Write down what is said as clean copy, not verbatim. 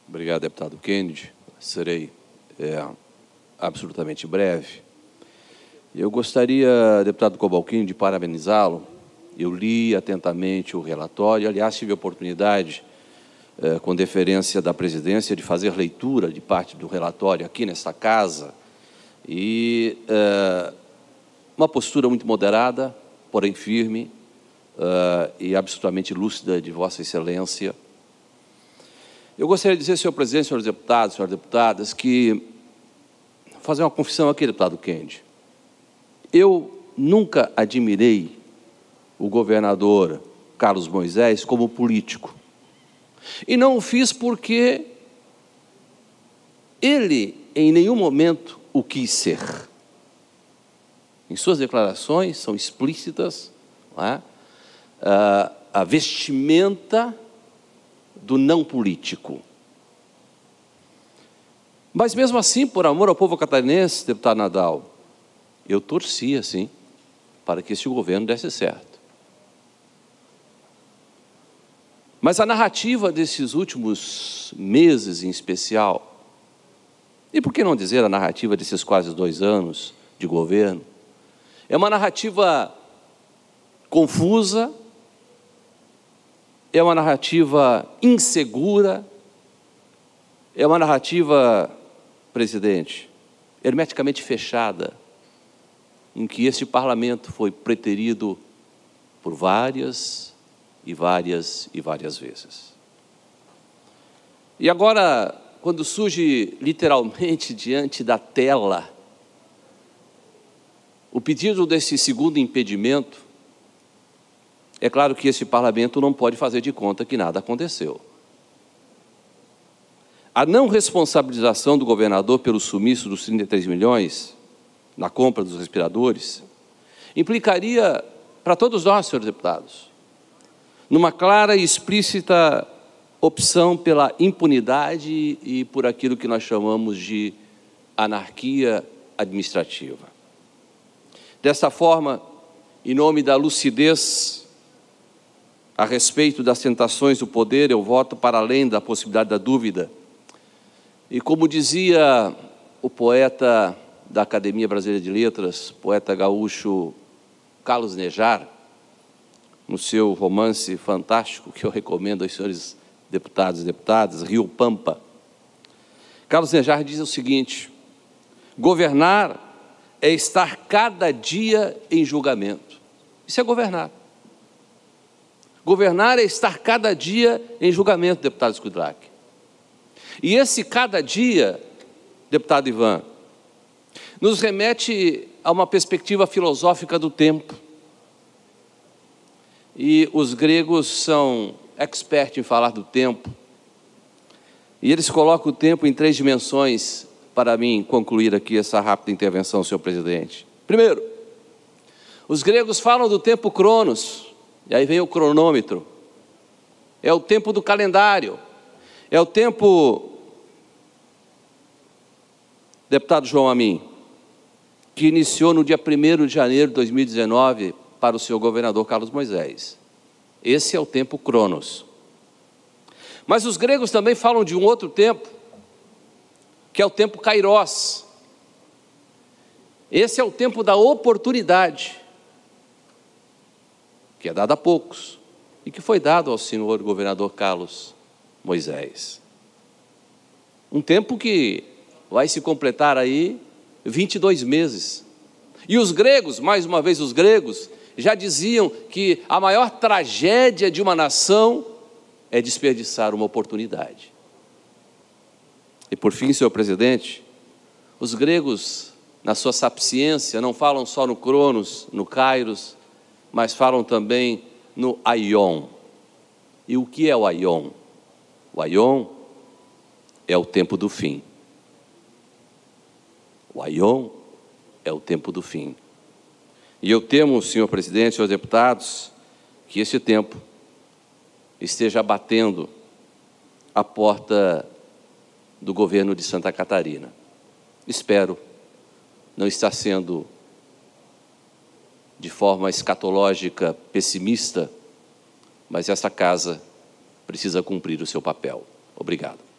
Obrigado, deputado Kennedy. Serei absolutamente breve. Eu gostaria, deputado Cobalcini, de parabenizá-lo. Eu li atentamente o relatório, aliás, tive a oportunidade, com deferência da presidência, de fazer leitura de parte do relatório aqui nesta casa, e uma postura muito moderada, porém firme, e absolutamente lúcida de Vossa Excelência. Eu gostaria de dizer, senhor presidente, senhores deputados, senhoras deputadas, que vou fazer uma confissão aqui, deputado Kennedy. Eu nunca admirei o governador Carlos Moisés como político. E não o fiz porque ele, em nenhum momento, o quis ser. Em suas declarações, são explícitas, não é? A vestimenta do não político. Mas, mesmo assim, por amor ao povo catarinense, deputado Nadal, eu torcia, sim, para que esse governo desse certo. Mas a narrativa desses últimos meses, em especial, e por que não dizer a narrativa desses quase 2 anos de governo, é uma narrativa confusa, é uma narrativa insegura, é uma narrativa, presidente, hermeticamente fechada, em que este parlamento foi preterido por várias vezes. E agora, quando surge literalmente diante da tela o pedido desse segundo impedimento, é claro que esse parlamento não pode fazer de conta que nada aconteceu. A não responsabilização do governador pelo sumiço dos 33 milhões na compra dos respiradores implicaria, para todos nós, senhores deputados, numa clara e explícita opção pela impunidade e por aquilo que nós chamamos de anarquia administrativa. Desta forma, em nome da lucidez a respeito das tentações do poder, eu voto para além da possibilidade da dúvida. E como dizia o poeta da Academia Brasileira de Letras, poeta gaúcho Carlos Nejar, no seu romance fantástico, que eu recomendo aos senhores deputados e deputadas, Rio Pampa, Carlos Nejar diz o seguinte: governar é estar cada dia em julgamento. Isso é governar. Governar é estar cada dia em julgamento, deputado Skudrack. E esse cada dia, deputado Ivan, nos remete a uma perspectiva filosófica do tempo. E os gregos são expertos em falar do tempo. E eles colocam o tempo em 3 dimensões, para mim concluir aqui essa rápida intervenção, senhor presidente. Primeiro, os gregos falam do tempo cronos, e aí vem o cronômetro. É o tempo do calendário. É o tempo, deputado João Amin, que iniciou no dia 1º de janeiro de 2019 para o senhor governador Carlos Moisés. Esse é o tempo cronos. Mas os gregos também falam de um outro tempo, que é o tempo kairos. Esse é o tempo da oportunidade, que é dado a poucos, e que foi dado ao senhor governador Carlos Moisés. Um tempo que vai se completar aí 22 meses. E os gregos, mais uma vez os gregos, já diziam que a maior tragédia de uma nação é desperdiçar uma oportunidade. E por fim, senhor presidente, os gregos, na sua sapiência, não falam só no cronos, no kairos, mas falam também no aion. E o que é o aion? O aion é o tempo do fim. O aion é o tempo do fim. E eu temo, senhor presidente, senhores deputados, que esse tempo esteja batendo a porta do governo de Santa Catarina. Espero não estar sendo de forma escatológica pessimista, mas essa casa precisa cumprir o seu papel. Obrigado.